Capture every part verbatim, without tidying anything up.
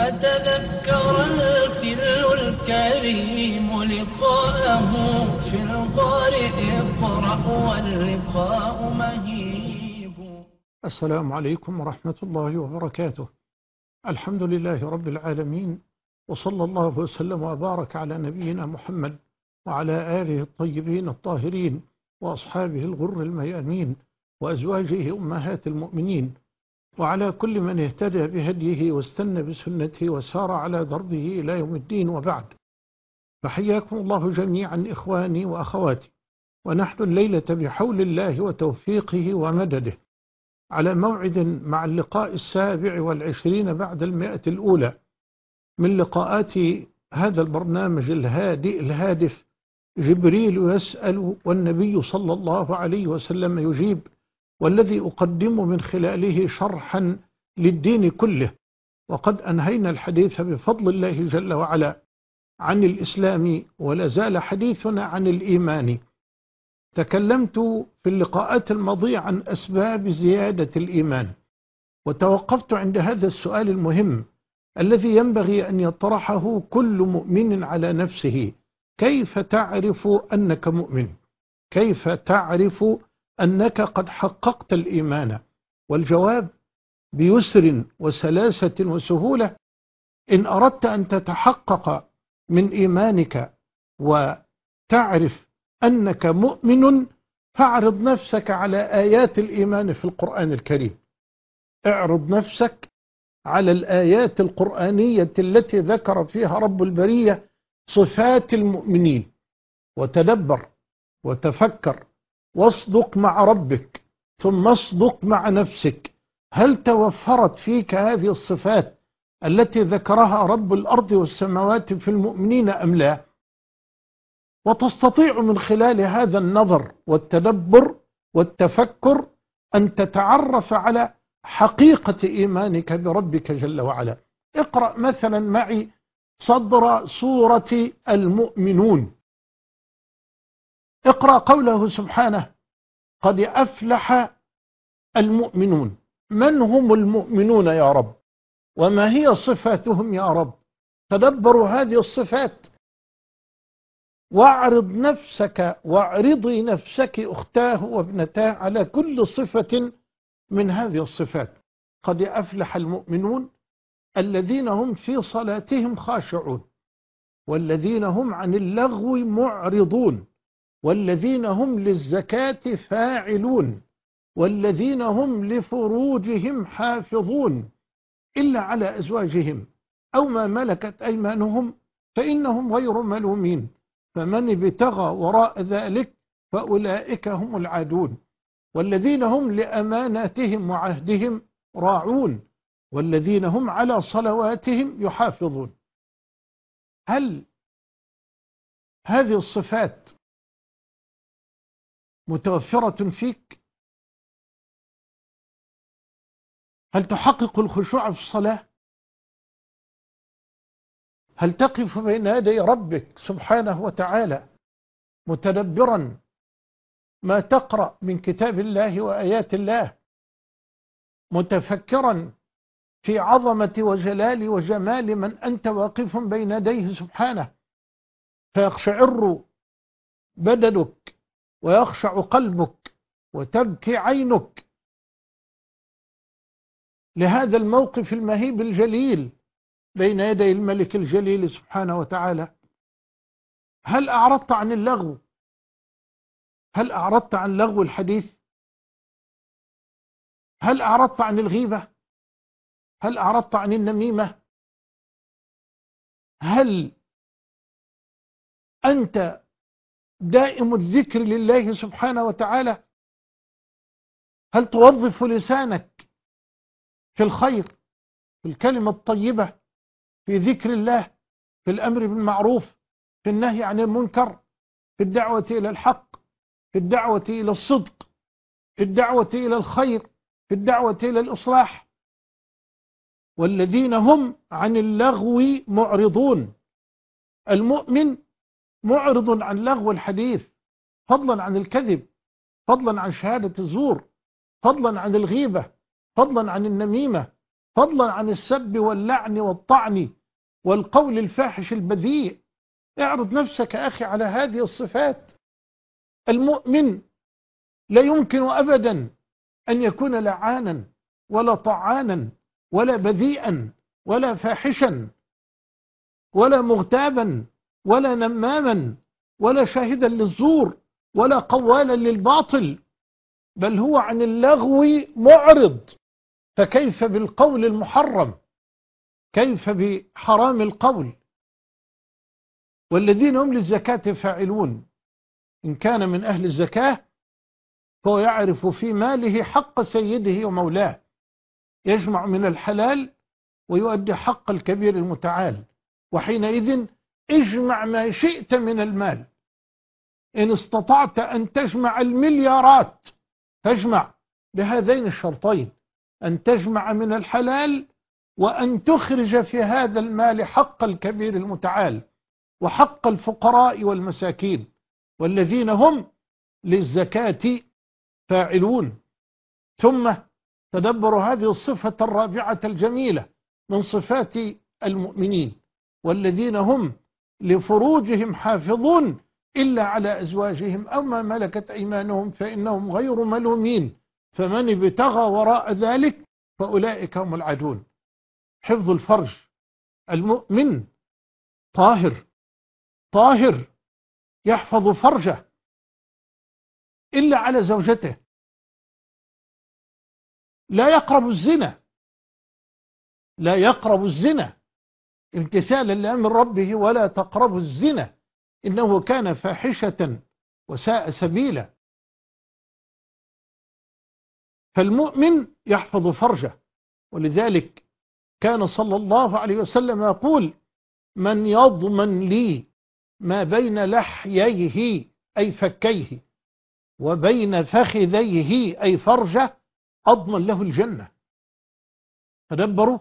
أتذكر الفل الكريم لقاءه في الغار اقرأ واللقاء مهيب. السلام عليكم ورحمة الله وبركاته. الحمد لله رب العالمين، وصلى الله وسلم وبارك على نبينا محمد وعلى آله الطيبين الطاهرين وأصحابه الغر الميامين وأزواجه أمهات المؤمنين وعلى كل من اهتدى بهديه واستنى بسنته وسار على دربه إلى يوم الدين، وبعد. فحياكم الله جميعا إخواني وأخواتي، ونحن الليلة بحول الله وتوفيقه ومدده على موعد مع اللقاء السابع والعشرين بعد المئة الأولى من لقاءات هذا البرنامج الهادئ الهادف، جبريل يسأل والنبي صلى الله عليه وسلم يجيب، والذي أقدم من خلاله شرحا للدين كله. وقد أنهينا الحديث بفضل الله جل وعلا عن الإسلام، ولا زال حديثنا عن الإيمان. تكلمت في اللقاءات الماضية عن أسباب زيادة الإيمان، وتوقفت عند هذا السؤال المهم الذي ينبغي أن يطرحه كل مؤمن على نفسه: كيف تعرف أنك مؤمن؟ كيف تعرف أنك قد حققت الإيمان؟ والجواب بيسر وسلاسة وسهولة. إن أردت أن تتحقق من إيمانك وتعرف أنك مؤمن، فاعرض نفسك على آيات الإيمان في القرآن الكريم. اعرض نفسك على الآيات القرآنية التي ذكر فيها رب البرية صفات المؤمنين، وتدبر وتفكر واصدق مع ربك، ثم اصدق مع نفسك. هل توفرت فيك هذه الصفات التي ذكرها رب الأرض والسماوات في المؤمنين أم لا؟ وتستطيع من خلال هذا النظر والتدبر والتفكر أن تتعرف على حقيقة إيمانك بربك جل وعلا. اقرأ مثلا معي صدر سورة المؤمنون. اقرأ قوله سبحانه: قد أفلح المؤمنون. من هم المؤمنون يا رب؟ وما هي صفاتهم يا رب؟ تدبروا هذه الصفات، واعرض نفسك واعرضي نفسك أختاه وابنتاه على كل صفة من هذه الصفات. قد أفلح المؤمنون الذين هم في صلاتهم خاشعون، والذين هم عن اللغو معرضون، والذين هم للزكاة فاعلون، والذين هم لفروجهم حافظون إلا على أزواجهم أو ما ملكت أيمانهم فإنهم غير ملومين، فمن ابتغى وراء ذلك فأولئك هم العادون، والذين هم لأماناتهم وعهدهم راعون، والذين هم على صلواتهم يحافظون. هل هذه الصفات متوفرة فيك؟ هل تحقق الخشوع في الصلاة؟ هل تقف بين يدي ربك سبحانه وتعالى متدبرا ما تقرأ من كتاب الله وآيات الله، متفكرا في عظمة وجلال وجمال من أنت واقف بين يديه سبحانه، فيقشعر بدنك ويخشع قلبك وتبكي عينك لهذا الموقف المهيب الجليل بين يدي الملك الجليل سبحانه وتعالى؟ هل أعرضت عن اللغو؟ هل أعرضت عن لغو الحديث؟ هل أعرضت عن الغيبة؟ هل أعرضت عن النميمة؟ هل أنت دائم الذكر لله سبحانه وتعالى؟ هل توظف لسانك في الخير، في الكلمة الطيبة، في ذكر الله، في الأمر بالمعروف، في النهي عن المنكر، في الدعوة إلى الحق، في الدعوة إلى الصدق، في الدعوة إلى الخير، في الدعوة إلى الإصلاح؟ والذين هم عن اللغو معرضون. المؤمن معرض عن لغو الحديث، فضلا عن الكذب، فضلا عن شهادة الزور، فضلا عن الغيبة، فضلا عن النميمة، فضلا عن السب واللعن والطعن والقول الفاحش البذيء. اعرض نفسك أخي على هذه الصفات. المؤمن لا يمكن أبدا أن يكون لعانا ولا طعانا ولا بذيئا ولا فاحشا ولا مغتابا ولا نماما ولا شاهدا للزور ولا قوالا للباطل، بل هو عن اللغو معرض. فكيف بالقول المحرم؟ كيف بحرام القول؟ والذين هم للزكاة فاعلون. إن كان من أهل الزكاة فهو يعرف في ماله حق سيده ومولاه، يجمع من الحلال ويؤدي حق الكبير المتعال. وحينئذ اجمع ما شئت من المال، إن استطعت أن تجمع المليارات فاجمع بهذين الشرطين: أن تجمع من الحلال، وأن تخرج في هذا المال حق الكبير المتعال وحق الفقراء والمساكين والذين هم للزكاة فاعلون. ثم تدبروا هذه الصفة الرابعة الجميلة من صفات المؤمنين: والذين هم لفروجهم حافظون إلا على أزواجهم أو ما ملكت أيمانهم فإنهم غير ملومين، فمن ابتغى وراء ذلك فأولئك هم العادون. حفظ الفرج. المؤمن طاهر طاهر يحفظ فرجه إلا على زوجته، لا يقرب الزنا لا يقرب الزنا امتثالا لأمر ربه: ولا تقربوا الزنا إنه كان فاحشة وساء سبيلا. فالمؤمن يحفظ فرجه، ولذلك كان صلى الله عليه وسلم يقول: من يضمن لي ما بين لحييه أي فكيه وبين فخذيه أي فرجه أضمن له الجنة. تدبروا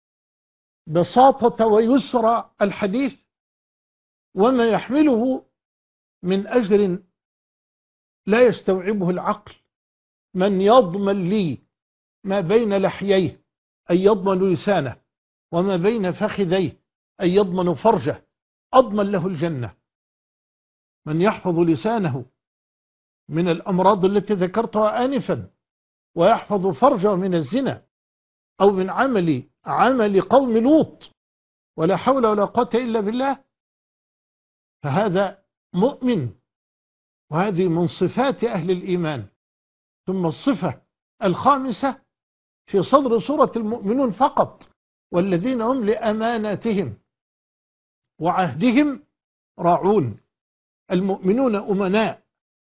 بساطة ويسر الحديث وما يحمله من أجر لا يستوعبه العقل. من يضمن لي ما بين لحييه أي يضمن لسانه، وما بين فخذيه أي يضمن فرجه، أضمن له الجنة. من يحفظ لسانه من الأمراض التي ذكرتها آنفا، ويحفظ فرجه من الزنا أو من عمل عمل قوم لوط، ولا حول ولا قوة إلا بالله، فهذا مؤمن، وهذه من صفات أهل الإيمان. ثم الصفة الخامسة في صدر سورة المؤمنون فقط: والذين هم لأماناتهم وعهدهم راعون. المؤمنون أمناء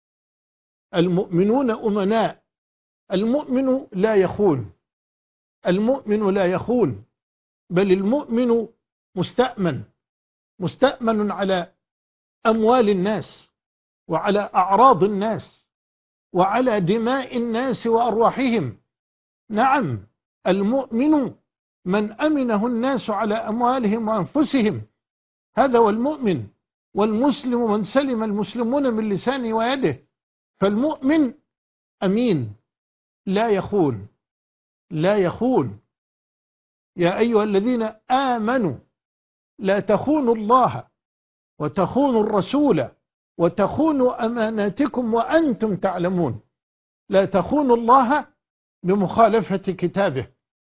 المؤمنون أمناء المؤمن لا يخون المؤمن لا يخون بل المؤمن مستأمن مستأمن على أموال الناس وعلى أعراض الناس وعلى دماء الناس وأرواحهم. نعم، المؤمن من أمنه الناس على أموالهم وأنفسهم، هذا هو المؤمن. والمسلم من سلم المسلمون من لسانه ويده. فالمؤمن أمين لا يخون لا يخون. يا أيها الذين آمنوا لا تخونوا الله وتخونوا الرسول وتخونوا أماناتكم وأنتم تعلمون. لا تخونوا الله بمخالفة كتابه،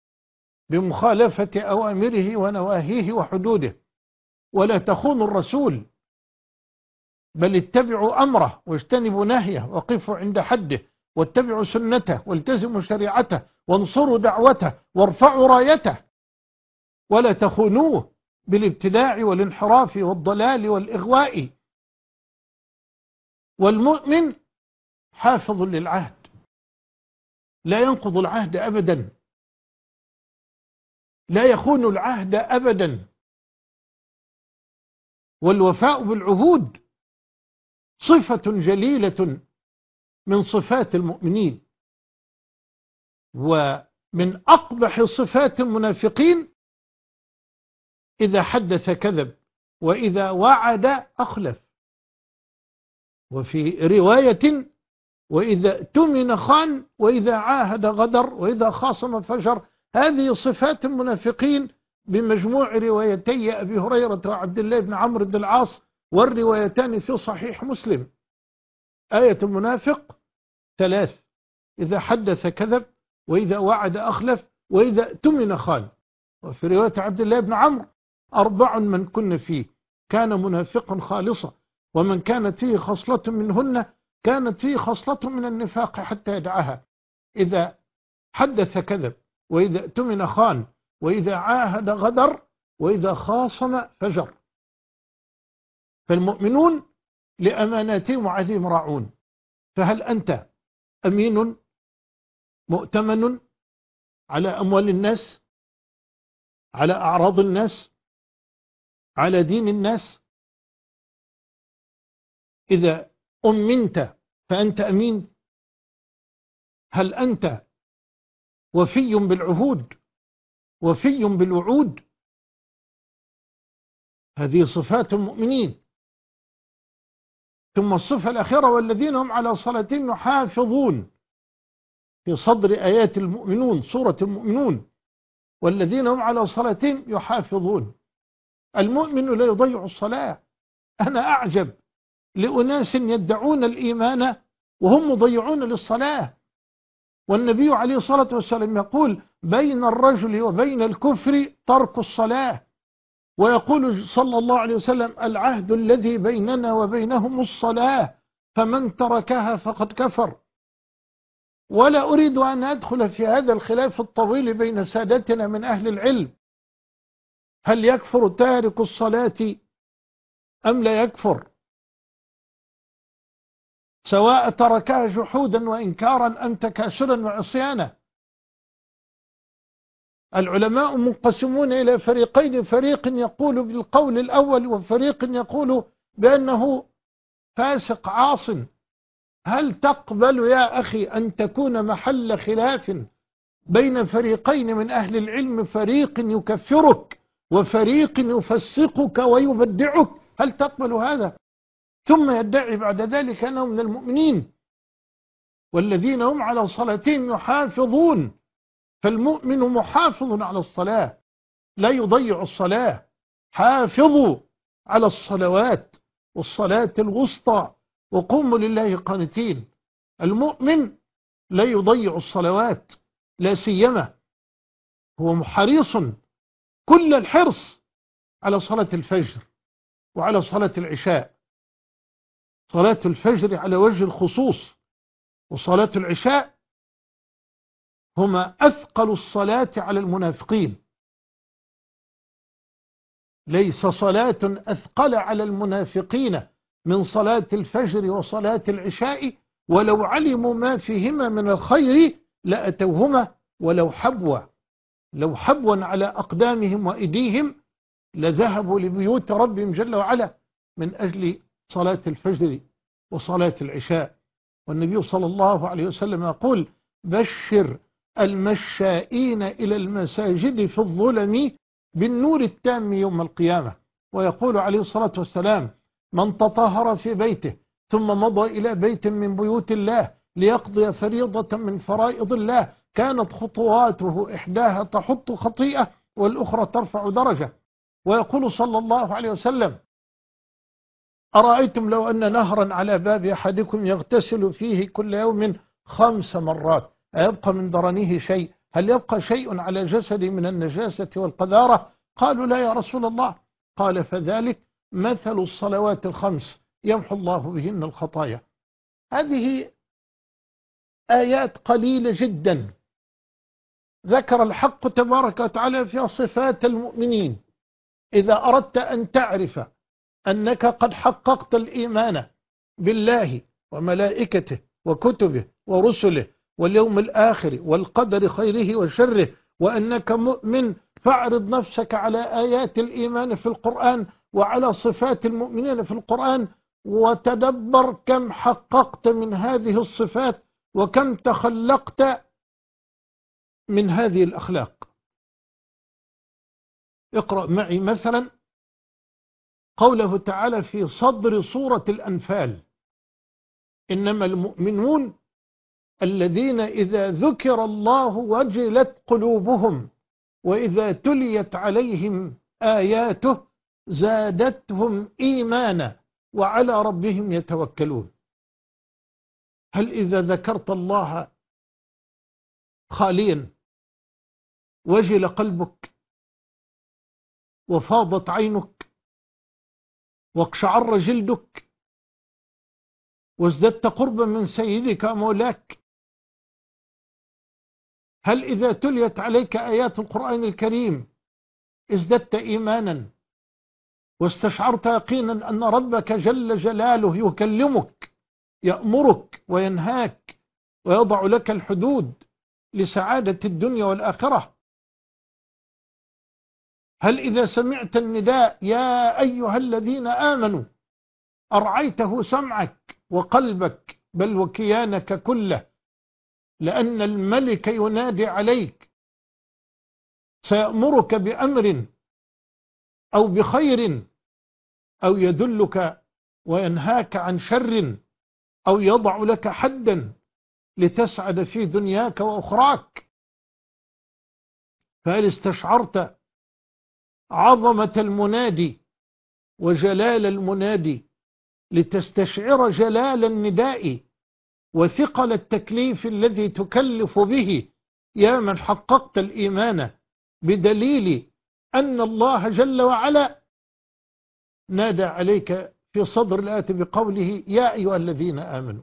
بمخالفة أوامره ونواهيه وحدوده، ولا تخونوا الرسول، بل اتبعوا أمره واجتنبوا نهيه وقفوا عند حده واتبعوا سنته والتزموا شريعته وانصروا دعوته وارفعوا رايته. ولا تخونوه بالابتداع والانحراف والضلال والإغواء. والمؤمن حافظ للعهد، لا ينقض العهد أبدا، لا يخون العهد أبدا. والوفاء بالعهود صفة جليلة من صفات المؤمنين. ومن أقبح صفات المنافقين: إذا حدث كذب وإذا وعد أخلف. وفي رواية: وإذا اؤتمن خان وإذا عاهد غدر وإذا خاصم فجر. هذه صفات المنافقين بمجموع روايتي أبي هريرة وعبد الله بن عمرو بن العاص، والروايتان في صحيح مسلم. آية المنافق ثلاث: إذا حدث كذب، وإذا وعد أخلف، وإذا اؤتمن خان. وفي رواية عبد الله بن عمرو: أربع من كن فيه كان منافقا خالصا، ومن كانت فيه خصلة منهن كانت فيه خصلة من النفاق حتى يدعها: إذا حدث كذب، وإذا اؤتمن خان، وإذا عاهد غدر، وإذا خاصم فجر. فالمؤمنون لأماناتهم وعهدهم راعون. فهل أنت أمين مؤتمن على أموال الناس، على أعراض الناس، على دين الناس؟ إذا أمنت فأنت أمين؟ هل أنت وفي بالعهود، وفي بالوعود؟ هذه صفات المؤمنين. ثم الصفة الأخيرة: والذين هم على صلاتهم يحافظون، في صدر آيات المؤمنون، سورة المؤمنون: والذين هم على صلاتهم يحافظون. المؤمن لا يضيع الصلاة. أنا أعجب لأناس يدعون الإيمان وهم مضيعون للصلاة. والنبي عليه الصلاة والسلام يقول: بين الرجل وبين الكفر ترك الصلاة. ويقول صلى الله عليه وسلم: العهد الذي بيننا وبينهم الصلاة، فمن تركها فقد كفر. ولا أريد أن أدخل في هذا الخلاف الطويل بين سادتنا من أهل العلم: هل يكفر تارك الصلاة أم لا يكفر، سواء تركها جحودا وإنكارا أم تكاسلا وعصيانا؟ العلماء منقسمون إلى فريقين: فريق يقول بالقول الأول، وفريق يقول بأنه فاسق عاص. هل تقبل يا أخي أن تكون محل خلاف بين فريقين من أهل العلم، فريق يكفرك وفريق يفسقك ويبدعك؟ هل تقبل هذا؟ ثم يدعي بعد ذلك أنه من المؤمنين. والذين هم على صلاتهم يحافظون. فالمؤمن محافظ على الصلاة، لا يضيع الصلاة. حافظوا على الصلوات والصلاة الوسطى وقوموا لله قانتين. المؤمن لا يضيع الصلوات، لا سيما هو حريص كل الحرص على صلاة الفجر وعلى صلاة العشاء. صلاة الفجر على وجه الخصوص، وصلاة العشاء هما أثقل الصلاة على المنافقين. ليس صلاة أثقل على المنافقين من صلاة الفجر وصلاة العشاء، ولو علموا ما فيهما من الخير لأتوهما ولو حبوا لو حبوا على أقدامهم وإيديهم لذهبوا لبيوت ربهم جل وعلا من أجل صلاة الفجر وصلاة العشاء. والنبي صلى الله عليه وسلم يقول: بشر المشائين إلى المساجد في الظلم بالنور التام يوم القيامة. ويقول عليه الصلاة والسلام: من تطهر في بيته ثم مضى إلى بيت من بيوت الله ليقضي فريضة من فرائض الله كانت خطواته إحداها تحط خطيئة والأخرى ترفع درجة. ويقول صلى الله عليه وسلم: أرأيتم لو أن نهرا على باب أحدكم يغتسل فيه كل يوم خمس مرات أيبقى من درنه شيء؟ هل يبقى شيء على جسدي من النجاسة والقذارة؟ قالوا: لا يا رسول الله. قال: فذلك مثل الصلوات الخمس يمحو الله بهن الخطايا. هذه آيات قليلة جدا ذكر الحق تبارك وتعالى فيها صفات المؤمنين. إذا أردت أن تعرف أنك قد حققت الإيمان بالله وملائكته وكتبه ورسله واليوم الآخر والقدر خيره وشره، وأنك مؤمن، فاعرض نفسك على آيات الإيمان في القرآن وعلى صفات المؤمنين في القرآن، وتدبر كم حققت من هذه الصفات وكم تخلقت من هذه الأخلاق. اقرأ معي مثلا قوله تعالى في صدر سورة الأنفال: إنما المؤمنون الذين إذا ذكر الله وجلت قلوبهم وإذا تليت عليهم آياته زادتهم إيمانا وعلى ربهم يتوكلون. هل إذا ذكرت الله خاليا وجل قلبك وفاضت عينك واقشعر جلدك وازددت قربا من سيدك مولاك؟ هل إذا تليت عليك آيات القرآن الكريم ازددت إيمانا واستشعرت يقينا أن ربك جل جلاله يكلمك يأمرك وينهاك ويضع لك الحدود لسعادة الدنيا والآخرة؟ هل إذا سمعت النداء يا أيها الذين آمنوا أرعيته سمعك وقلبك بل وكيانك كله، لأن الملك ينادي عليك سيأمرك بأمر أو بخير أو يدلك وينهاك عن شر أو يضع لك حدا لتسعد في دنياك وأخراك؟ فهل استشعرت عظمة المنادي وجلال المنادي لتستشعر جلال النداء وثقل التكليف الذي تكلف به يا من حققت الإيمان بدليل أن الله جل وعلا نادى عليك في صدر الآية بقوله يا أيها الذين آمنوا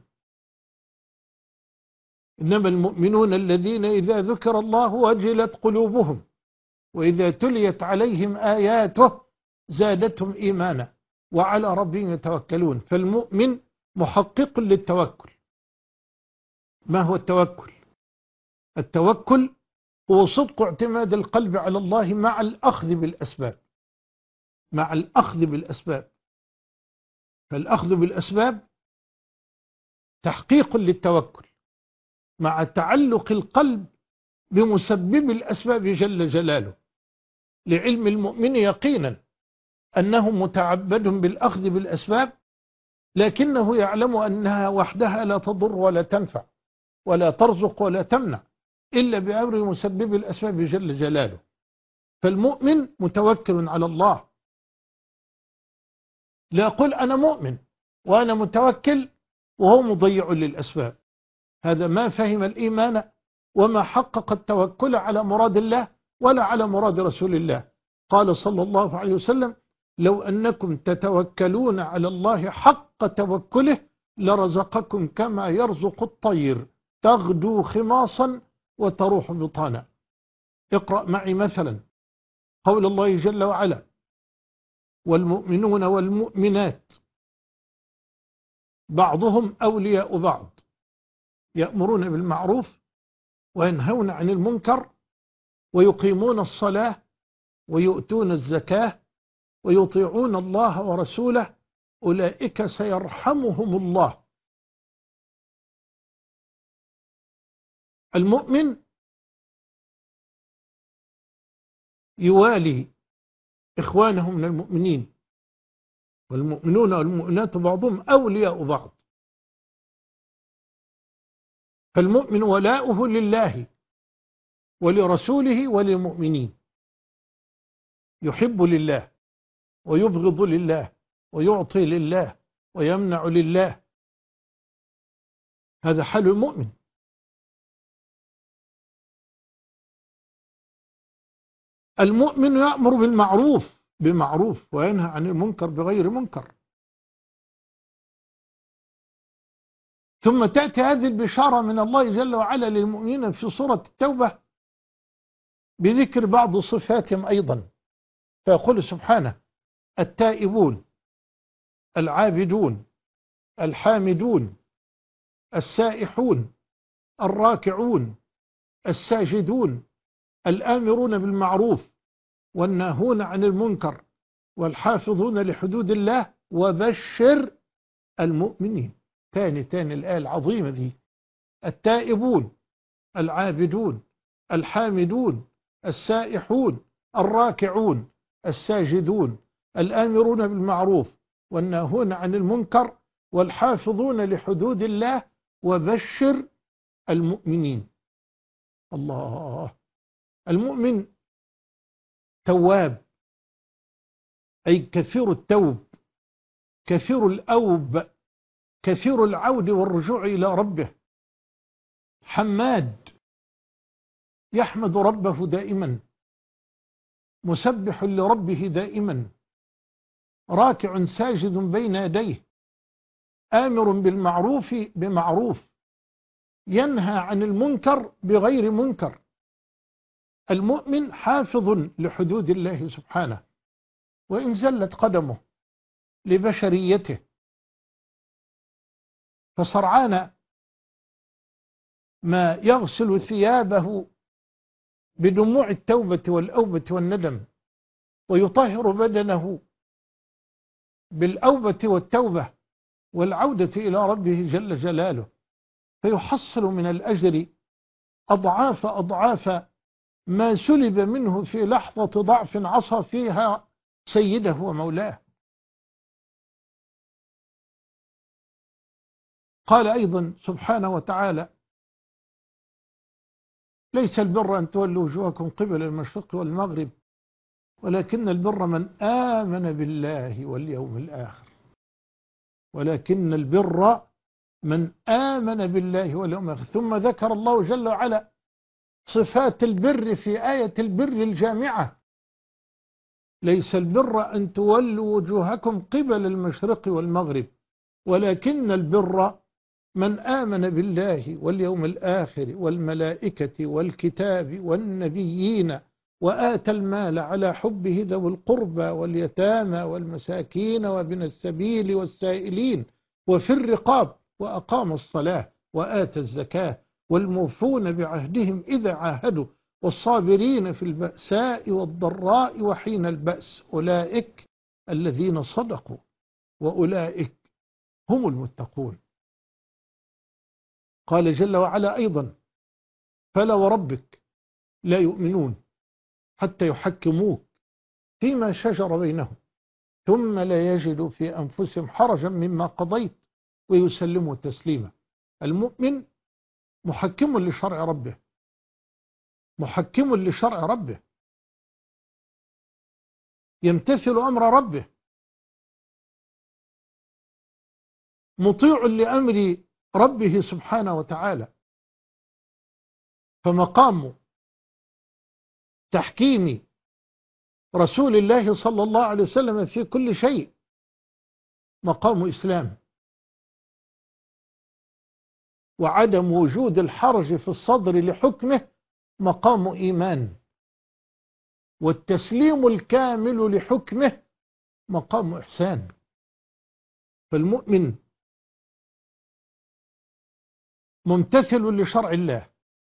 إنما المؤمنون الذين إذا ذكر الله وجلت قلوبهم وإذا تليت عليهم آياته زادتهم إيمانا وعلى ربهم يتوكلون. فالمؤمن محقق للتوكل. ما هو التوكل؟ التوكل هو صدق اعتماد القلب على الله مع الأخذ بالأسباب مع الأخذ بالأسباب فالأخذ بالأسباب تحقيق للتوكل مع تعلق القلب بمسبب الأسباب جل جلاله، لعلم المؤمن يقينا أنه متعبد بالأخذ بالأسباب، لكنه يعلم أنها وحدها لا تضر ولا تنفع ولا ترزق ولا تمنع إلا بأمر مسبب الأسباب جل جلاله. فالمؤمن متوكل على الله. لا أقول أنا مؤمن وأنا متوكل وهو مضيع للأسباب، هذا ما فهم الإيمان وما حقق التوكل على مراد الله ولا على مراد رسول الله. قال صلى الله عليه وسلم لو أنكم تتوكلون على الله حق توكله لرزقكم كما يرزق الطير تغدو خماصا وتروح بطانا. اقرأ معي مثلا قول الله جل وعلا والمؤمنون والمؤمنات بعضهم أولياء بعض يأمرون بالمعروف وينهون عن المنكر ويقيمون الصلاة ويؤتون الزكاة ويطيعون الله ورسوله أولئك سيرحمهم الله. المؤمن يوالي إخوانه من المؤمنين، والمؤمنون والمؤمنات بعضهم أولياء بعض. فالمؤمن ولاؤه لله ولرسوله وللمؤمنين، يحب لله ويبغض لله ويعطي لله ويمنع لله، هذا حال المؤمن. المؤمن يأمر بالمعروف بمعروف وينهى عن المنكر بغير منكر. ثم تأتي هذه البشارة من الله جل وعلا للمؤمنين في سورة التوبة بذكر بعض صفاتهم أيضا، فيقول سبحانه التائبون العابدون الحامدون السائحون الراكعون الساجدون الآمرون بالمعروف والناهون عن المنكر والحافظون لحدود الله وبشر المؤمنين. تاني تاني الآية العظيمة دي، التائبون العابدون الحامدون السائحون الراكعون الساجدون الآمرون بالمعروف والناهون عن المنكر والحافظون لحدود الله وبشر المؤمنين. الله. المؤمن تواب، أي كثير التوب، كثير الأوب، كثير العود والرجوع إلى ربه. حماد يحمد ربه دائما، مسبح لربه دائما، راكع ساجد بين يديه، آمر بالمعروف بمعروف، ينهى عن المنكر بغير منكر. المؤمن حافظ لحدود الله سبحانه، وإن زلت قدمه لبشريته فسرعان ما يغسل ثيابه بدموع التوبة والأوبة والندم، ويطهر بدنه بالأوبة والتوبة والعودة إلى ربه جل جلاله، فيحصل من الأجر أضعاف أضعاف ما سلب منه في لحظة ضعف عصى فيها سيده ومولاه. قال أيضا سبحانه وتعالى: ليس البر أن تولوا وجوهكم قبل المشرق والمغرب ولكن البر من آمن بالله واليوم الآخر. ولكن البر من آمن بالله واليوم الآخر. ثم ذكر الله جل وعلا صفات البر في آية البر الجامعة: ليس البر أن تولوا وجوهكم قبل المشرق والمغرب ولكن البر من آمن بالله واليوم الآخر والملائكة والكتاب والنبيين وآتى المال على حبه ذوي القربى واليتامى والمساكين وابن السبيل والسائلين وفي الرقاب وأقام الصلاة وآتى الزكاة والموفون بعهدهم إذا عاهدوا والصابرين في البأساء والضراء وحين البأس أولئك الذين صدقوا وأولئك هم المتقون. قال جل وعلا أيضا: فلا وربك لا يؤمنون حتى يحكموك فيما شجر بينهم ثم لا يجدوا في أنفسهم حرجا مما قضيت ويسلموا تسليما. المؤمن محكم لشرع ربه، محكم لشرع ربه، يمتثل أمر ربه، مطيع لأمر ربه سبحانه وتعالى. فمقام تحكيم رسول الله صلى الله عليه وسلم في كل شيء مقام إسلام، وعدم وجود الحرج في الصدر لحكمه مقام إيمان، والتسليم الكامل لحكمه مقام إحسان. فالمؤمن ممتثل لشرع الله،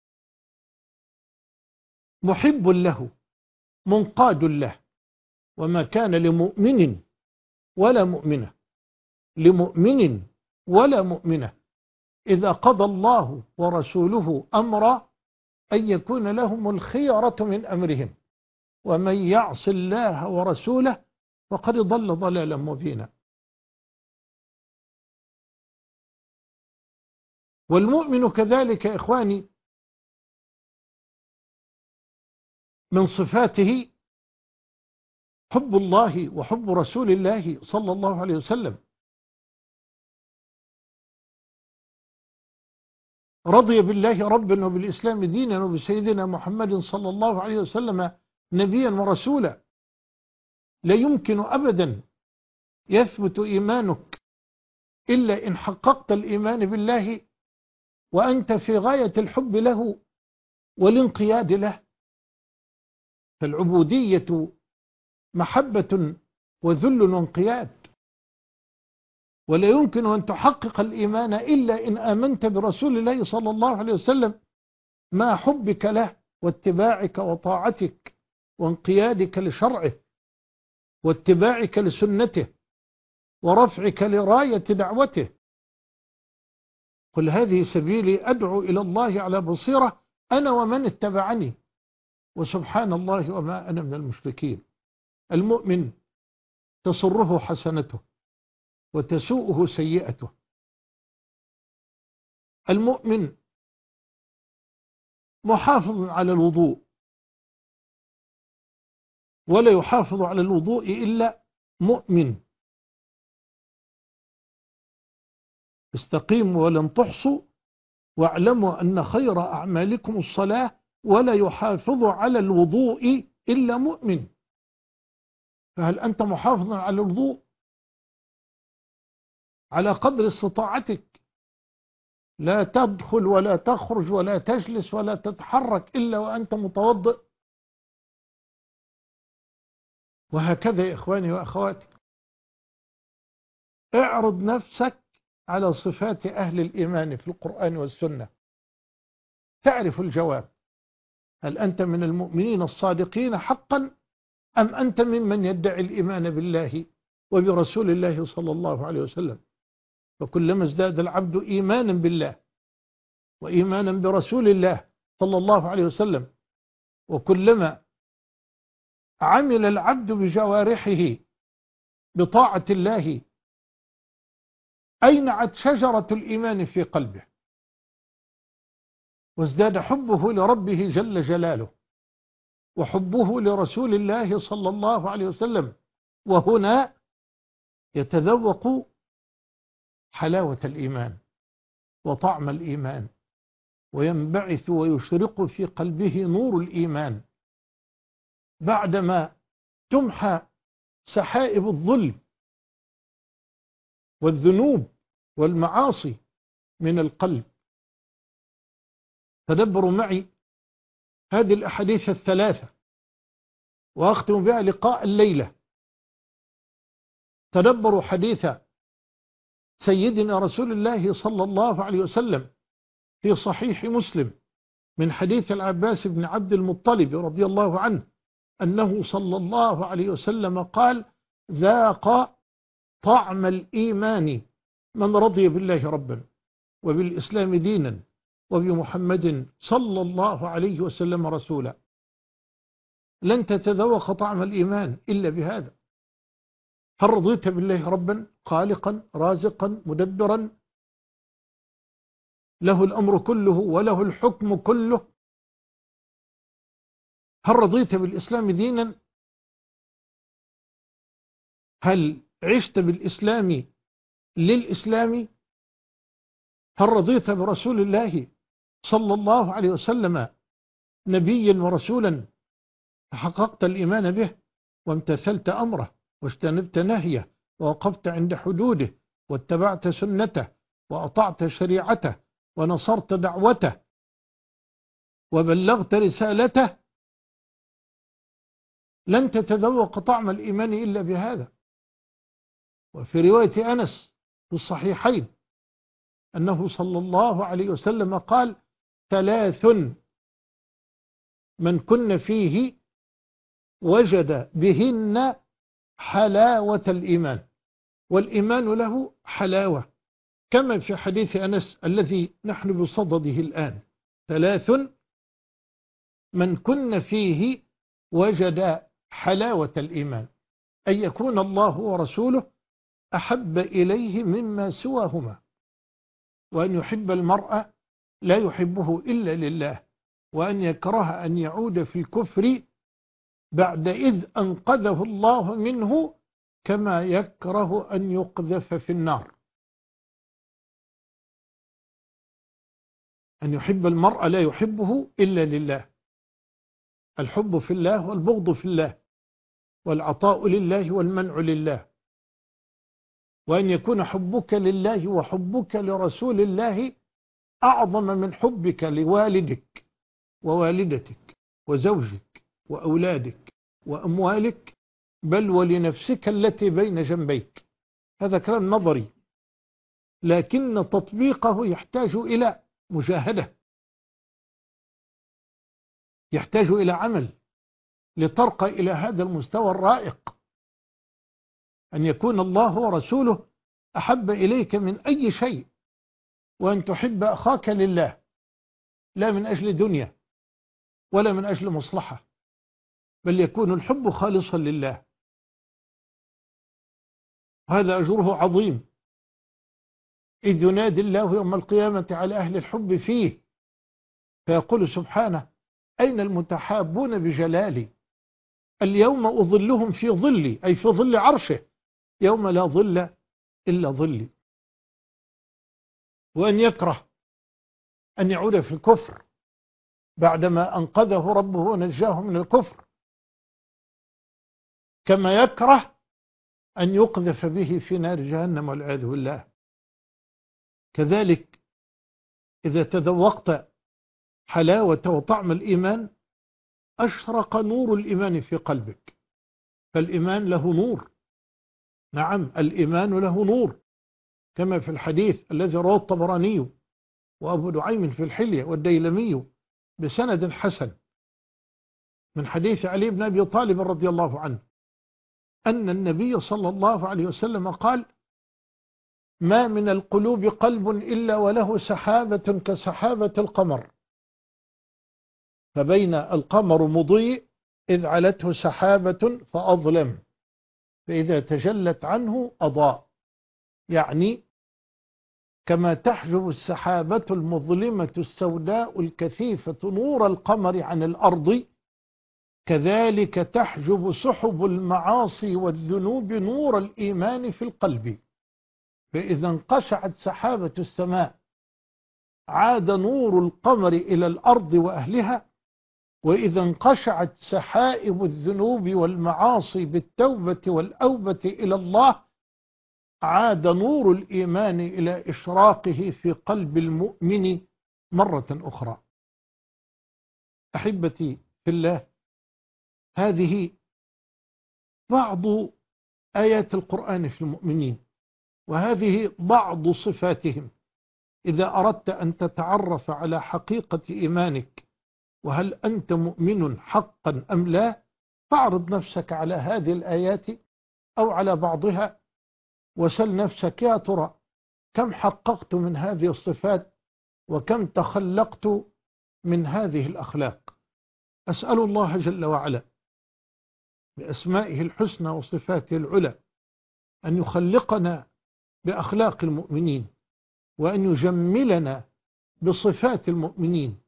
محب له، منقاد له. وما كان لمؤمن ولا مؤمنة لمؤمن ولا مؤمنة إذا قضى الله ورسوله أمرا أن يكون لهم الخيرة من أمرهم ومن يعص الله ورسوله فقد ضل ضلالا مبينا. والمؤمن كذلك إخواني من صفاته حب الله وحب رسول الله صلى الله عليه وسلم. رضي بالله ربا وبالإسلام دينا وبسيدنا محمد صلى الله عليه وسلم نبيا ورسولا. لا يمكن أبدا يثبت إيمانك إلا إن حققت الإيمان بالله وأنت في غاية الحب له والانقياد له. فالعبودية محبة وذل وانقياد، ولا يمكن أن تحقق الإيمان إلا إن آمنت برسول الله صلى الله عليه وسلم مع حبك له واتباعك وطاعتك وانقيادك لشرعه واتباعك لسنته ورفعك لراية دعوته. قل هذه سبيلي أدعو إلى الله على بصيرة أنا ومن اتبعني وسبحان الله وما أنا من المشركين. المؤمن تسره حسنته وتسوءه سيئته. المؤمن محافظ على الوضوء، ولا يحافظ على الوضوء إلا مؤمن. استقيموا ولن تحصوا واعلموا أن خير أعمالكم الصلاة، ولا يحافظ على الوضوء إلا مؤمن. فهل أنت محافظ على الوضوء؟ على قدر استطاعتك، لا تدخل ولا تخرج ولا تجلس ولا تتحرك إلا وأنت متوضئ. وهكذا يا إخواني وأخواتي، اعرض نفسك على صفات أهل الإيمان في القرآن والسنة تعرف الجواب. هل أنت من المؤمنين الصادقين حقا، أم أنت ممن يدعي الإيمان بالله وبرسول الله صلى الله عليه وسلم؟ فكلما ازداد العبد إيمانا بالله وإيمانا برسول الله صلى الله عليه وسلم، وكلما عمل العبد بجوارحه بطاعة الله، أينعت شجرة الإيمان في قلبه، وازداد حبه لربه جل جلاله وحبه لرسول الله صلى الله عليه وسلم. وهنا يتذوق حلاوة الإيمان وطعم الإيمان، وينبعث ويشرق في قلبه نور الإيمان بعدما تمحى سحائب الظلم والذنوب والمعاصي من القلب. تدبروا معي هذه الأحاديث الثلاثة وأختم بها لقاء الليلة. تدبروا حديث سيدنا رسول الله صلى الله عليه وسلم في صحيح مسلم من حديث العباس بن عبد المطلب رضي الله عنه أنه صلى الله عليه وسلم قال: ذاق طعم الإيمان من رضي بالله ربا وبالإسلام دينا وبمحمد صلى الله عليه وسلم رسولا. لن تتذوق طعم الإيمان إلا بهذا. هل رضيت بالله ربا خالقا رازقا مدبرا له الأمر كله وله الحكم كله؟ هل رضيت بالإسلام دينا؟ هل عشت بالإسلام للإسلام؟ هل رضيت برسول الله صلى الله عليه وسلم نبيا ورسولا فحققت الإيمان به وامتثلت أمره واجتنبت نهيه ووقفت عند حدوده واتبعت سنته وأطعت شريعته ونصرت دعوته وبلغت رسالته؟ لن تتذوق طعم الإيمان إلا بهذا. وفي رواية أنس في الصحيحين أنه صلى الله عليه وسلم قال: ثلاث من كن فيه وجد بهن حلاوة الإيمان. والإيمان له حلاوة كما في حديث أنس الذي نحن بصدده الآن: ثلاث من كن فيه وجد حلاوة الإيمان، أن يكون الله ورسوله أحب إليه مما سواهما، وأن يحب المرء لا يحبه إلا لله، وأن يكره أن يعود في الكفر بعد إذ أنقذه الله منه، كما يكره أن يقذف في النار. أن يحب المرء لا يحبه إلا لله، الحب في الله والبغض في الله، والعطاء لله والمنع لله. وأن يكون حبك لله وحبك لرسول الله أعظم من حبك لوالدك ووالدتك وزوجك وأولادك وأموالك، بل ولنفسك التي بين جنبيك. هذا كلام نظري، لكن تطبيقه يحتاج إلى مجاهدة، يحتاج إلى عمل لترقى إلى هذا المستوى الرائق، أن يكون الله ورسوله أحب إليك من أي شيء، وأن تحب أخاك لله لا من أجل دنيا ولا من أجل مصلحة، بل يكون الحب خالصا لله. هذا أجره عظيم، إذ ينادي الله يوم القيامة على أهل الحب فيه فيقول سبحانه: أين المتحابون بجلالي؟ اليوم أظلهم في ظلي، أي في ظل عرشه، يوم لا ظل إلا ظلي. وأن يكره أن يعود في الكفر بعدما أنقذه ربه ونجاه من الكفر، كما يكره أن يقذف به في نار جهنم والعياذ بالله. كذلك إذا تذوقت حلاوة وطعم الإيمان أشرق نور الإيمان في قلبك، فالإيمان له نور. نعم، الإيمان له نور، كما في الحديث الذي رواه الطبراني وأبو نعيم في الحلية والديلمي بسند حسن من حديث علي بن أبي طالب رضي الله عنه أن النبي صلى الله عليه وسلم قال: ما من القلوب قلب إلا وله سحابة كسحابة القمر، فبين القمر مضيء إذ علته سحابة فأظلم، فإذا تجلت عنه أضاء. يعني كما تحجب السحابة المظلمة السوداء الكثيفة نور القمر عن الأرض، كذلك تحجب سحب المعاصي والذنوب نور الإيمان في القلب، فإذا انقشعت سحابة السماء عاد نور القمر إلى الأرض وأهلها، وإذا انقشعت سحائب الذنوب والمعاصي بالتوبة والأوبة إلى الله عاد نور الإيمان إلى إشراقه في قلب المؤمن مرة أخرى. أحبتي في الله، هذه بعض آيات القرآن في المؤمنين، وهذه بعض صفاتهم. إذا أردت أن تتعرف على حقيقة إيمانك وهل أنت مؤمن حقا أم لا، فاعرض نفسك على هذه الآيات أو على بعضها وسل نفسك: يا ترى كم حققت من هذه الصفات وكم تخلقت من هذه الأخلاق؟ أسأل الله جل وعلا بأسمائه الحسنى وصفاته العلى أن يخلقنا بأخلاق المؤمنين، وأن يجملنا بصفات المؤمنين،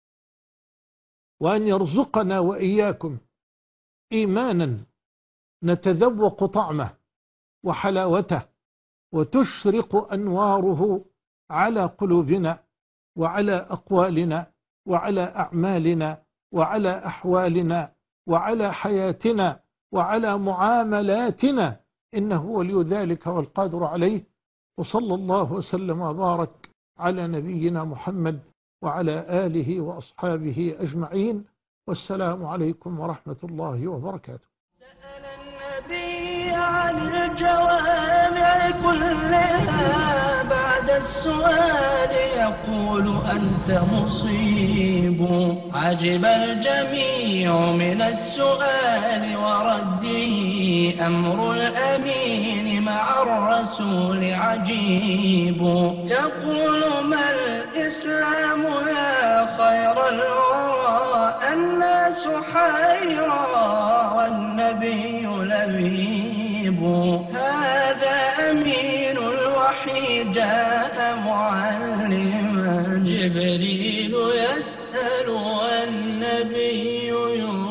وأن يرزقنا وإياكم إيمانا نتذوق طعمه وحلاوته وتشرق أنواره على قلوبنا وعلى أقوالنا وعلى أعمالنا وعلى أحوالنا وعلى حياتنا وعلى معاملاتنا، إنه ولي ذلك والقادر عليه. وصلى الله وسلم وبارك على نبينا محمد وعلى آله وأصحابه أجمعين، والسلام عليكم ورحمة الله وبركاته. سأل النبي عن الجوامع كلها، بعد السؤال يقول أنت مصيب. عجب الجميع من السؤال ورده، أمر الأمين مع الرسول عجيب. يقول ما الإسلام يا خير الورى، الناس حيرى والنبي لبيب. هذا أمين الوحي جاء معلما، جبريل يسأل والنبي يجيب.